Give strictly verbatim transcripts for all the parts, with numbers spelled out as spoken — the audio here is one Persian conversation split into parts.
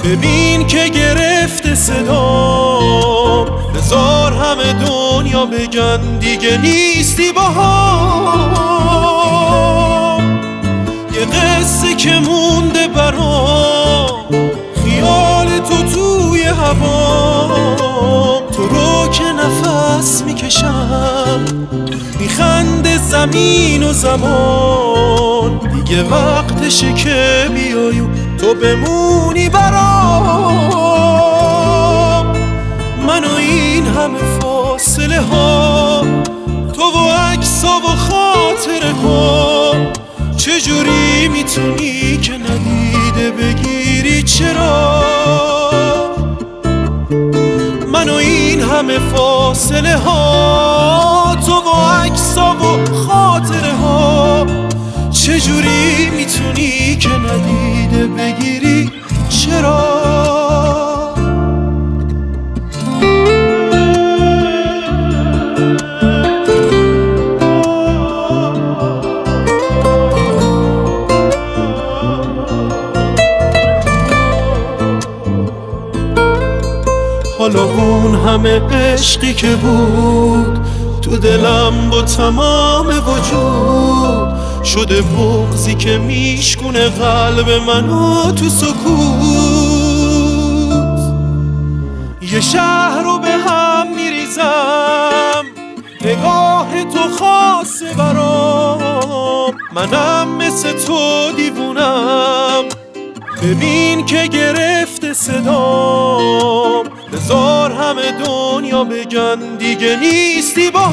ببین که گرفته صدام، بذار همه دنیا بگن دیگه نیستی با هم. یه قصه که مونده برام، خیال تو توی هوام، تو رو که نفس میکشم میخنده زمین و زمان. دیگه وقتشه که بیای و تو بمونی برام. من و این همه فاصله ها، تو و عکسا و خاطره ها، چجوری میتونی که ندیده بگیری چرا؟ من و این همه فاصله ها، تو و عکسا و خاطره ها، چجوری میتونی که ندیده بگیری چرا؟ حالا اون همه عشقی که بود تو دلم با تمام وجود، شده بغضی که میشکونه قلب منو تو سکوت. یه شهر رو به هم میریزم، نگاه تو خاصه برام. منم مثل تو دیوونم، ببین که گرفته صدام، بذار همه دنیا بگن دیگه نیستی با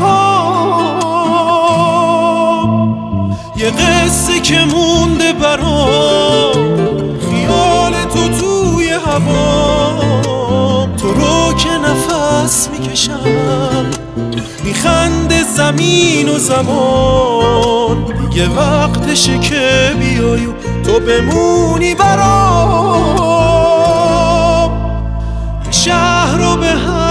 هم. یه قصه که مونده برام، خیال تو توی هوام، تو رو که نفس میکشم میخنده زمین و زمان. دیگه وقتشه که بیای و تو بمونی برام. شهر رو به هم